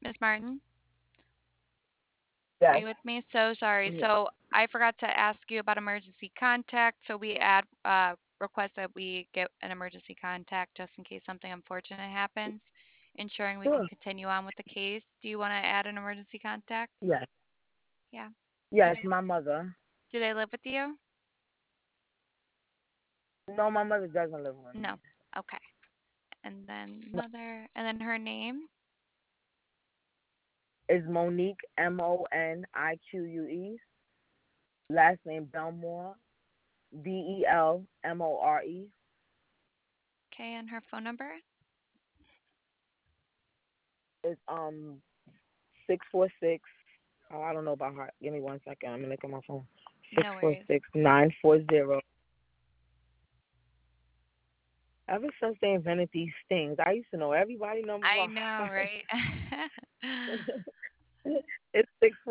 Ms. Martin, are Yes. you with me? So sorry. Yeah. So I forgot to ask you about emergency contact. So we add request that we get an emergency contact just in case something unfortunate happens, ensuring we can Sure. continue on with the case. Do you want to add an emergency contact? Yes. Yeah. Do Yes, they my mother. do they live with you? No, my mother doesn't live with me. No. Okay. And then mother, and then her name. It's Monique, Monique. Last name Belmore, Belmore. Okay, and her phone number. It's 646. Oh, I don't know about her. Give me 1 second. I'm gonna look at my phone. Six No four worries. six 940. Ever since they invented these things, I used to know everybody number I by know, heart. right? It's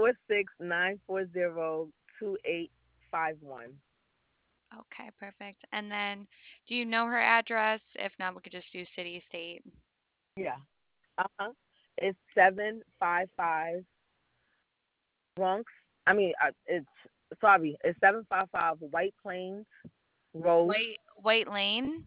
646-940-2851. Okay, perfect. And then, do you know her address? If not, we could just do city, state. Yeah. Uh-huh. It's 755 Bronx. I mean, it's sorry. It's 755 White Plains Road. White Lane.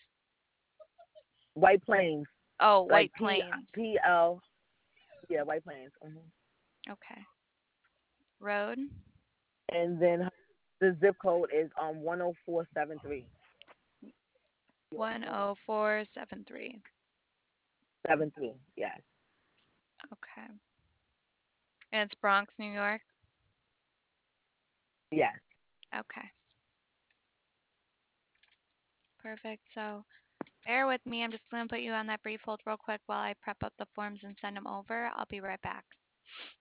White Plains, Oh, like White Plains. PL. Yeah, White Plains. Okay. Road. And then the zip code is 10473. 10473. 73. Yes. Okay. And it's Bronx, New York. Yes. Okay. Perfect. So, bear with me. I'm just going to put you on that brief hold real quick while I prep up the forms and send them over. I'll be right back.